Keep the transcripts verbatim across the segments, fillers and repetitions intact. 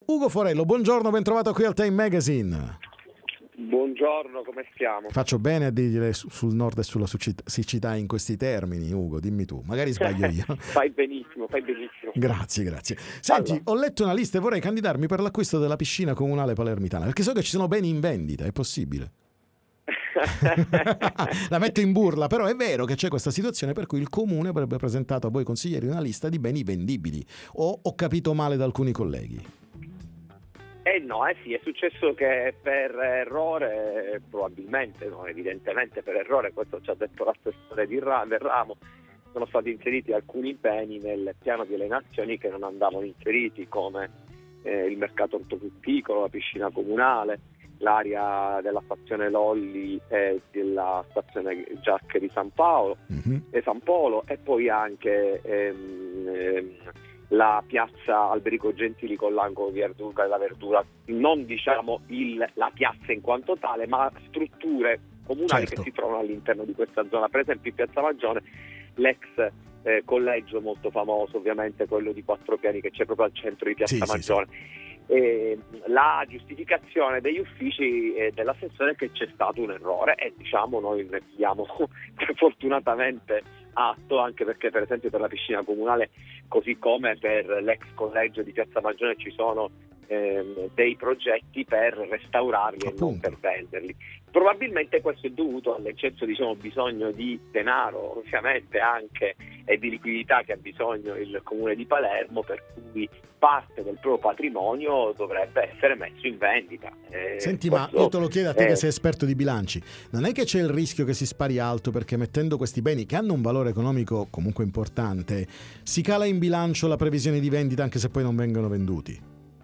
Ugo Forello, buongiorno, ben trovato qui al Time Magazine. Buongiorno, come stiamo? Faccio bene a dire sul nord e sulla siccità in questi termini, Ugo, dimmi tu, magari sbaglio io. Fai benissimo, fai benissimo. Grazie, grazie. Senti, allora, ho letto una lista e vorrei candidarmi per l'acquisto della piscina comunale palermitana, perché so che ci sono beni in vendita, è possibile? La metto in burla, però è vero che c'è questa situazione per cui il comune avrebbe presentato a voi consiglieri una lista di beni vendibili, o ho capito male da alcuni colleghi? Eh no, eh sì, è successo che per errore, probabilmente, no, evidentemente per errore, questo ci ha detto l'assessore di Ra- del ramo, sono stati inseriti alcuni beni nel piano di alienazioni che non andavano inseriti, come eh, il mercato ortofrutticolo, la piscina comunale, l'area della stazione Lolli e della stazione Giacche di San Paolo, mm-hmm. e San Polo, e poi anche ehm, ehm, la piazza Alberico Gentili con l'angolo di Arduca della Verdura, non diciamo il, la piazza in quanto tale, ma strutture comunali, certo, che si trovano all'interno di questa zona. Per esempio in Piazza Magione l'ex eh, collegio molto famoso, ovviamente quello di quattro piani che c'è proprio al centro di Piazza sì, Magione. Sì, sì. E la giustificazione degli uffici e dell'assessore è che c'è stato un errore, e diciamo noi ne diamo fortunatamente atto, anche perché per esempio per la piscina comunale, così come per l'ex collegio di Piazza Magione, ci sono ehm, dei progetti per restaurarli, appunto, e non per venderli. Probabilmente questo è dovuto all'eccesso, diciamo, bisogno di denaro, ovviamente anche, e di liquidità che ha bisogno il comune di Palermo, per cui parte del proprio patrimonio dovrebbe essere messo in vendita. Eh, Senti, questo, ma io te lo chiedo a te, eh, che sei esperto di bilanci, non è che c'è il rischio che si spari alto, perché mettendo questi beni che hanno un valore economico comunque importante si cala in bilancio la previsione di vendita anche se poi non vengono venduti?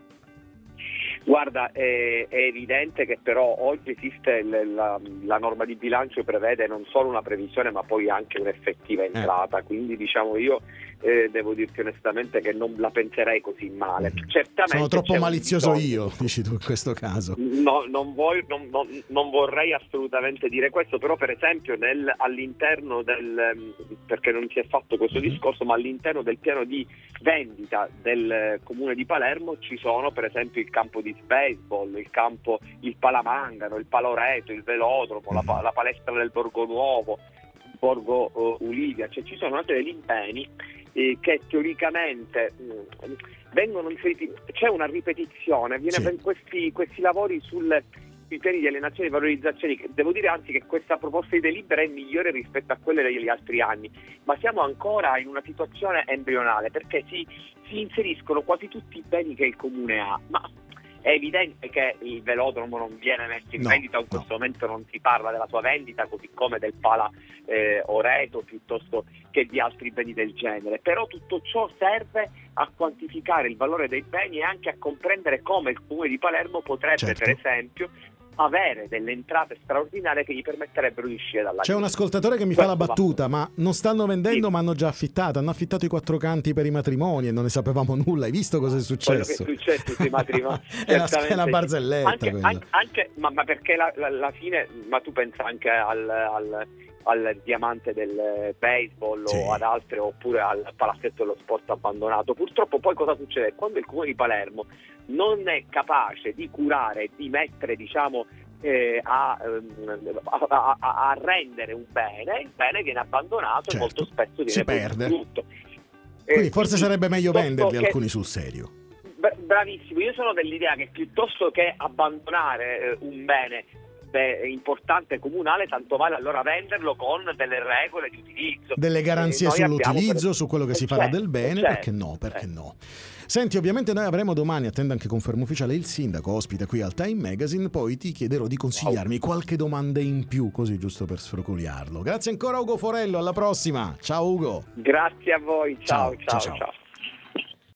Guarda, è, è evidente che però oggi esiste l, la, la norma di bilancio, prevede non solo una previsione ma poi anche un'effettiva entrata, eh. quindi diciamo io eh, devo dirti onestamente che non la penserei così male. Mm. Certamente sono troppo malizioso bisogno, io, dici tu in questo caso. No, non, voglio, non, non, non vorrei assolutamente dire questo, però per esempio nel, all'interno del, perché non si è fatto questo mm-hmm. discorso, ma all'interno del piano di vendita del comune di Palermo ci sono per esempio il campo di baseball, il campo, il palamangano, il paloreto, il velodromo, mm-hmm. la, la palestra del Borgo Nuovo, Borgo uh, Ulivia, cioè ci sono una serie di impegni eh, che teoricamente mh, vengono inseriti, c'è una ripetizione, viene sì. questi, questi lavori sul sui piani di alienazione e valorizzazione, devo dire anzi che questa proposta di delibera è migliore rispetto a quelle degli altri anni, ma siamo ancora in una situazione embrionale, perché si, si inseriscono quasi tutti i beni che il comune ha, ma è evidente che il velodromo non viene messo in no, vendita, in questo no. momento non si parla della sua vendita, così come del Pala eh, Oreto, piuttosto che di altri beni del genere, però tutto ciò serve a quantificare il valore dei beni e anche a comprendere come il comune di Palermo potrebbe, certo, per esempio avere delle entrate straordinarie che gli permetterebbero di uscire dalla C'è crisi. Un ascoltatore che mi Questo fa la battuta, va. ma non stanno vendendo, sì. ma hanno già affittato, hanno affittato i quattro canti per i matrimoni e non ne sapevamo nulla. Hai visto cosa è successo? Quello che è successo sui matrimoni è, una, è una barzelletta anche, anche, anche, ma, ma perché la, la, la fine, ma tu pensa anche al, al al diamante del baseball, sì. o ad altre, oppure al palazzetto dello sport abbandonato. Purtroppo poi cosa succede? Quando il comune di Palermo non è capace di curare, di mettere diciamo eh, a, a, a, a rendere un bene, il bene viene abbandonato, certo, e molto spesso viene si perde. Brutto. Quindi eh, forse sarebbe meglio venderli che, alcuni sul serio. Bravissimo, io sono dell'idea che piuttosto che abbandonare eh, un bene importante comunale, tanto vale allora venderlo con delle regole di utilizzo, delle garanzie eh, sull'utilizzo, per... su quello che si farà certo, del bene, certo, perché no, perché certo. no. Senti, ovviamente noi avremo domani, attendo anche conferma ufficiale, il sindaco ospite qui al Time Magazine, poi ti chiederò di consigliarmi wow. qualche domanda in più, così giusto per sfrocoliarlo. Grazie ancora Ugo Forello, alla prossima. Ciao Ugo. Grazie a voi, ciao ciao ciao. ciao. ciao.